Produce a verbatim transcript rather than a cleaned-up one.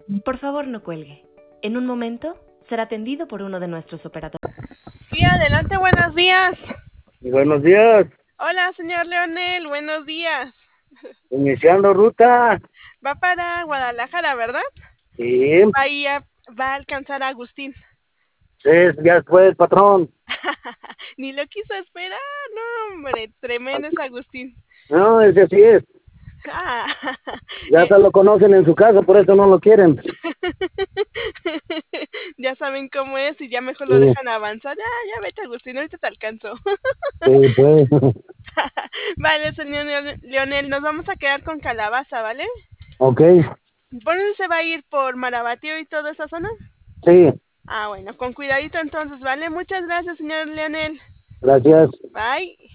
Por favor, no cuelgue. En un momento será atendido por uno de nuestros operadores. Sí, adelante, buenos días. Buenos días, Hola, señor Leonel, buenos días. iniciando ruta. Va para Guadalajara, ¿verdad? Sí, Ahí a- va a alcanzar a Agustín. sí, ya fue, patrón. Ni lo quiso esperar, no, hombre, tremendo es Agustín. No, ese así es. Ah, Ya eh, se lo conocen en su casa, por eso no lo quieren. ya saben cómo es y ya mejor lo Sí, dejan avanzar. Ya, ya vete, Agustín, ahorita te alcanzo. sí, pues. Vale, señor Leon- Leonel, nos vamos a quedar con Calabaza, ¿vale? Ok, ¿Por dónde se va a ir? ¿Por Marabatío y toda esa zona? sí, Ah, bueno, con cuidadito entonces, ¿vale? Muchas gracias, señor Leonel. gracias. Bye.